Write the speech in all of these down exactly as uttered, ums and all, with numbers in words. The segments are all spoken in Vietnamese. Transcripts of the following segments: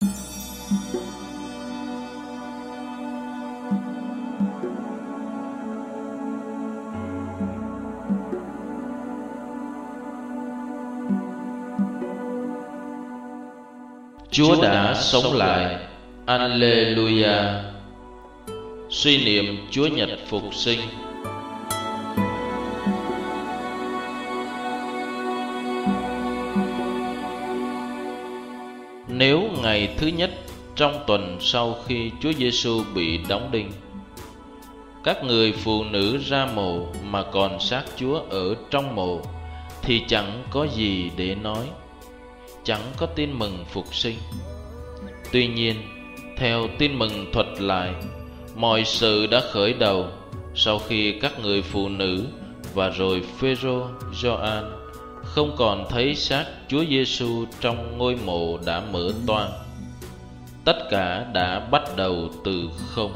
Chúa đã sống lại. Alleluia. Suy niệm Chúa Nhật Phục Sinh. Nếu ngày thứ nhất trong tuần sau khi Chúa Giêsu bị đóng đinh, các người phụ nữ ra mồ mà còn xác Chúa ở trong mồ, thì chẳng có gì để nói, chẳng có tin mừng phục sinh. Tuy nhiên, theo tin mừng thuật lại, mọi sự đã khởi đầu sau khi các người phụ nữ và rồi Phêrô, Gioan không còn thấy xác Chúa Giêsu trong ngôi mộ đã mở toang. Tất cả đã bắt đầu từ không.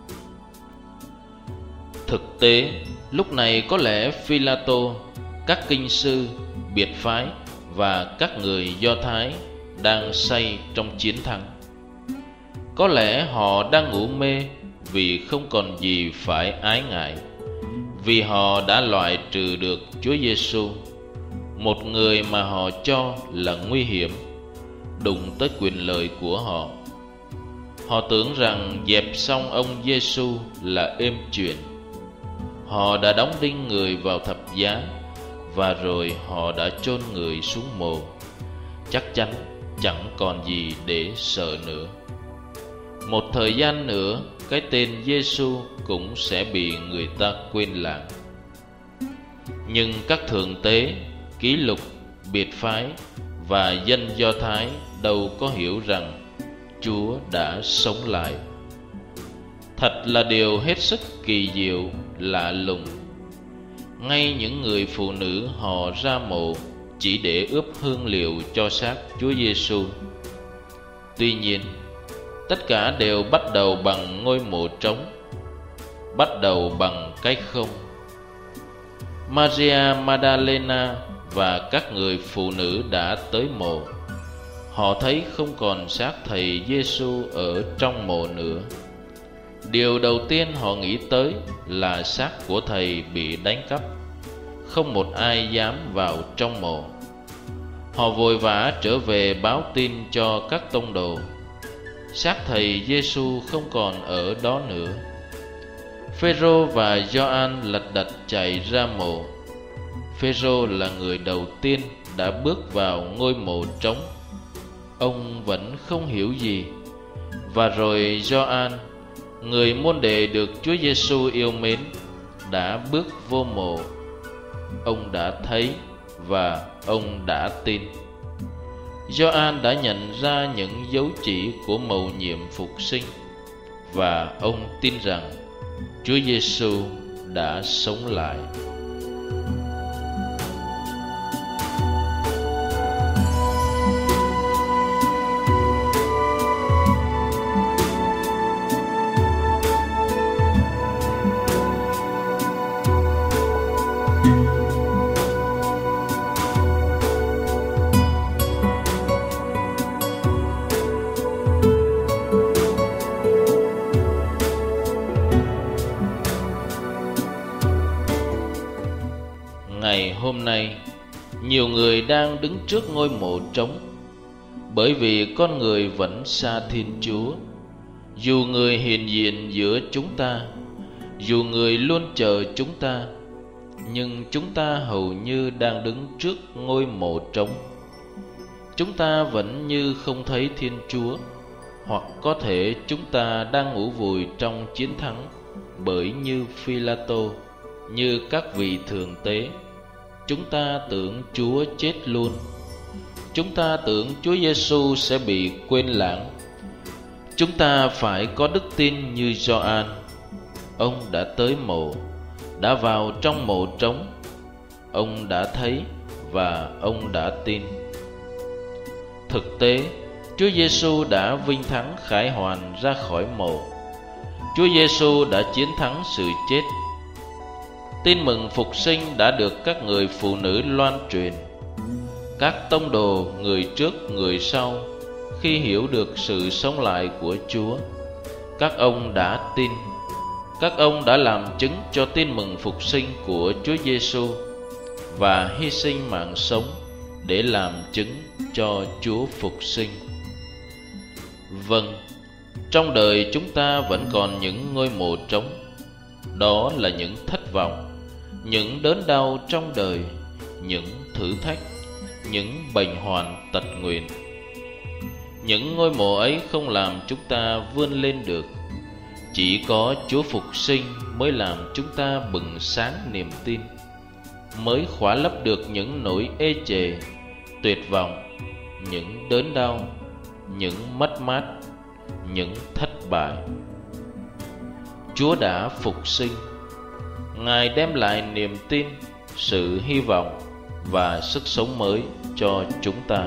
Thực tế, lúc này có lẽ Phi-la-tô, các kinh sư, biệt phái và các người Do Thái đang say trong chiến thắng. Có lẽ họ đang ngủ mê vì không còn gì phải ái ngại, vì họ đã loại trừ được Chúa Giêsu, một người mà họ cho là nguy hiểm, đụng tới quyền lợi của họ. Họ tưởng rằng dẹp xong ông Giêsu là êm chuyện. Họ đã đóng đinh người vào thập giá, và rồi họ đã chôn người xuống mồ. Chắc chắn chẳng còn gì để sợ nữa. Một thời gian nữa, cái tên Giêsu cũng sẽ bị người ta quên lãng. Nhưng các thượng tế, ký lục, biệt phái và dân Do Thái đâu có hiểu rằng Chúa đã sống lại. Thật là điều hết sức kỳ diệu, lạ lùng. Ngay những người phụ nữ họ ra mộ chỉ để ướp hương liệu cho xác Chúa Giêsu. Tuy nhiên, tất cả đều bắt đầu bằng ngôi mộ trống, bắt đầu bằng cái không. Maria Magdalena và các người phụ nữ đã tới mộ. Họ thấy không còn xác thầy Giêsu ở trong mộ nữa. Điều đầu tiên họ nghĩ tới là xác của thầy bị đánh cắp. Không một ai dám vào trong mộ. Họ vội vã trở về báo tin cho các tông đồ. Xác thầy Giêsu không còn ở đó nữa. Phêrô và Gioan lật đật chạy ra mộ. Phêrô là người đầu tiên đã bước vào ngôi mộ trống. Ông vẫn không hiểu gì. Và rồi Gioan, người môn đệ được Chúa Giêsu yêu mến, đã bước vô mộ. Ông đã thấy và ông đã tin. Gioan đã nhận ra những dấu chỉ của mầu nhiệm phục sinh, và ông tin rằng Chúa Giêsu đã sống lại. Ngày hôm nay, nhiều người đang đứng trước ngôi mộ trống, bởi vì con người vẫn xa Thiên Chúa. Dù người hiện diện giữa chúng ta, dù người luôn chờ chúng ta, nhưng chúng ta hầu như đang đứng trước ngôi mộ trống. Chúng ta vẫn như không thấy Thiên Chúa, hoặc có thể chúng ta đang ngủ vùi trong chiến thắng, bởi như Phi-la-tô, như các vị thượng tế, chúng ta tưởng Chúa chết luôn. Chúng ta tưởng Chúa Giêsu sẽ bị quên lãng. Chúng ta phải có đức tin như Gioan. Ông đã tới mộ, đã vào trong mộ trống. Ông đã thấy và ông đã tin. Thực tế, Chúa Giêsu đã vinh thắng khải hoàn ra khỏi mộ. Chúa Giêsu đã chiến thắng sự chết. Tin mừng phục sinh đã được các người phụ nữ loan truyền. Các tông đồ người trước người sau khi hiểu được sự sống lại của Chúa, các ông đã tin. Các ông đã làm chứng cho tin mừng phục sinh của Chúa Giêsu và hy sinh mạng sống để làm chứng cho Chúa phục sinh. Vâng, trong đời chúng ta vẫn còn những ngôi mộ trống. Đó là những thất vọng, những đớn đau trong đời, những thử thách, những bệnh hoạn tật nguyền. Những ngôi mộ ấy không làm chúng ta vươn lên được. Chỉ có Chúa phục sinh mới làm chúng ta bừng sáng niềm tin, mới khóa lấp được những nỗi ê chề, tuyệt vọng, những đớn đau, những mất mát, những thất bại. Chúa đã phục sinh. Ngài đem lại niềm tin, sự hy vọng và sức sống mới cho chúng ta.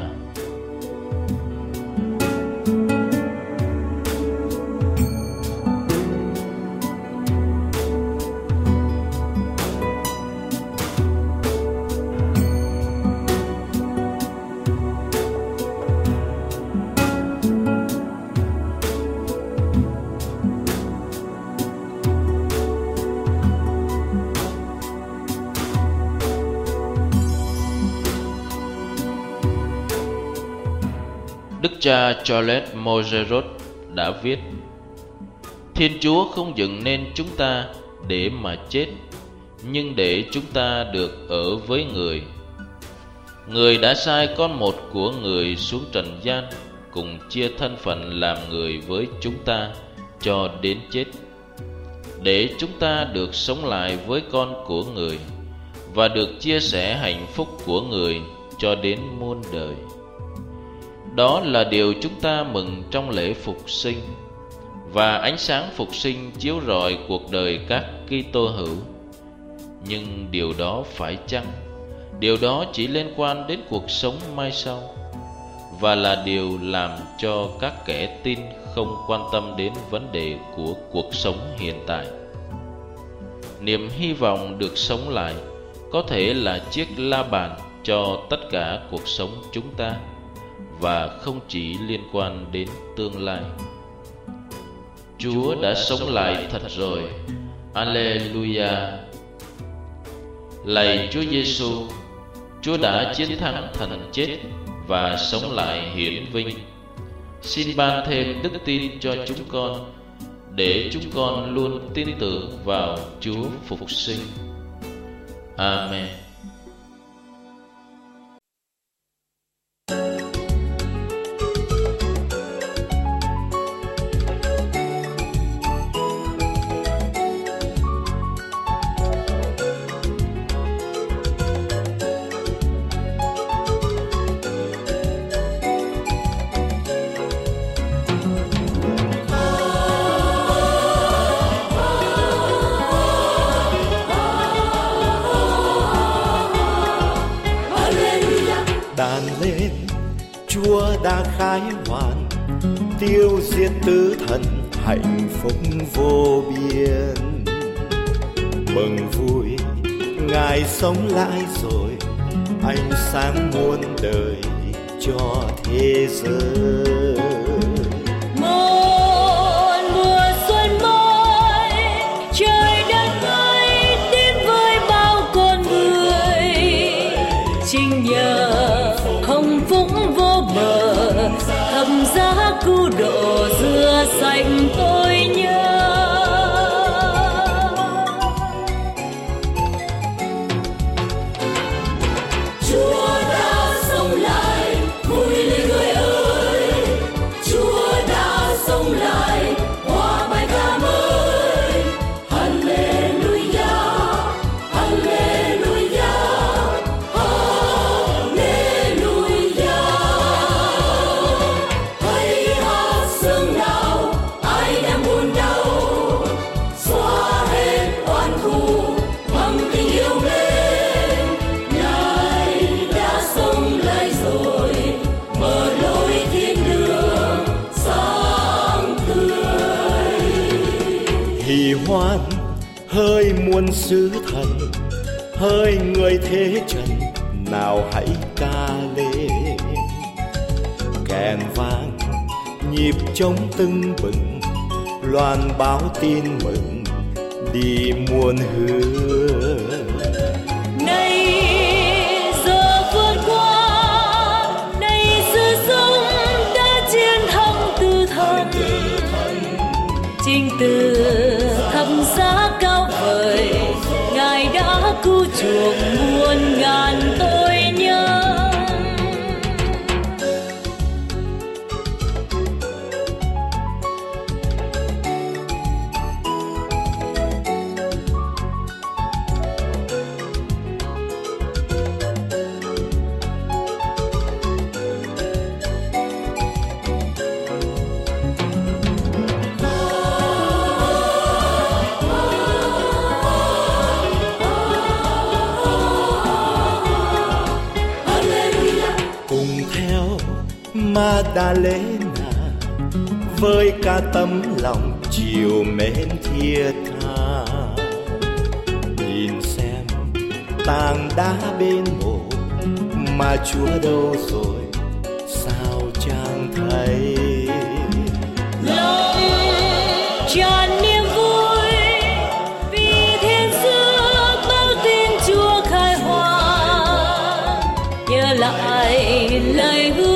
Đức cha Charles Moserot đã viết: Thiên Chúa không dựng nên chúng ta để mà chết, nhưng để chúng ta được ở với Người. Người đã sai con một của Người xuống trần gian, cùng chia thân phận làm người với chúng ta cho đến chết, để chúng ta được sống lại với con của Người và được chia sẻ hạnh phúc của Người cho đến muôn đời. Đó là điều chúng ta mừng trong lễ phục sinh, và ánh sáng phục sinh chiếu rọi cuộc đời các Kitô hữu. Nhưng điều đó phải chăng? Điều đó chỉ liên quan đến cuộc sống mai sau, và là điều làm cho các kẻ tin không quan tâm đến vấn đề của cuộc sống hiện tại. Niềm hy vọng được sống lại có thể là chiếc la bàn cho tất cả cuộc sống chúng ta, và không chỉ liên quan đến tương lai. Chúa đã sống lại thật rồi. Alleluia. Lạy Chúa Giêsu, Chúa đã chiến thắng thần chết và sống lại hiển vinh. Xin ban thêm đức tin cho chúng con, để chúng con luôn tin tưởng vào Chúa phục sinh. Amen. Đàn lên, Chúa đã khai hoàn, tiêu diệt tử thần, hạnh phúc vô biên. Mừng vui, Ngài sống lại rồi, ánh sáng muôn đời cho thế giới. Một mùa xuân mới, trời đất ơi đến với bao con người. Chính nhờ hồng phúc vô bờ, thập giá cứu độ rửa sạch tôi nhớ. Chúa đã sống lại, vui lên người ơi. Chúa đã sống lại, hòa bài ca mới. Hallelujah, Hallelujah, Hallelujah. Hãy hát sương nào, ai đang buồn đau, xóa hết oan thù bằng tình yêu mến. Ngài đã sống lại rồi, mở lối thiên đường sáng tươi. Hỷ hoan hơi muôn sứ thần, hơi người thế trần, nào hãy ca lên. Kẻ rèn vang, nhịp trống tưng bừng, loan báo tin mừng đi muôn hướng. Này giờ vượt qua, này sự sống đã chiến thắng từ thần, chinh từ thập giá cao vời, Ngài đã cứu chuộc muôn ngàn tội nhân. Madalena với cả tấm lòng chiều mến thiết tha, nhìn xem tảng đá bên mộ mà Chúa đâu rồi sao chẳng thấy. Lòng tràn niềm vui vì thiên sứ báo tin Chúa khai hóa, nhớ lại lời hứa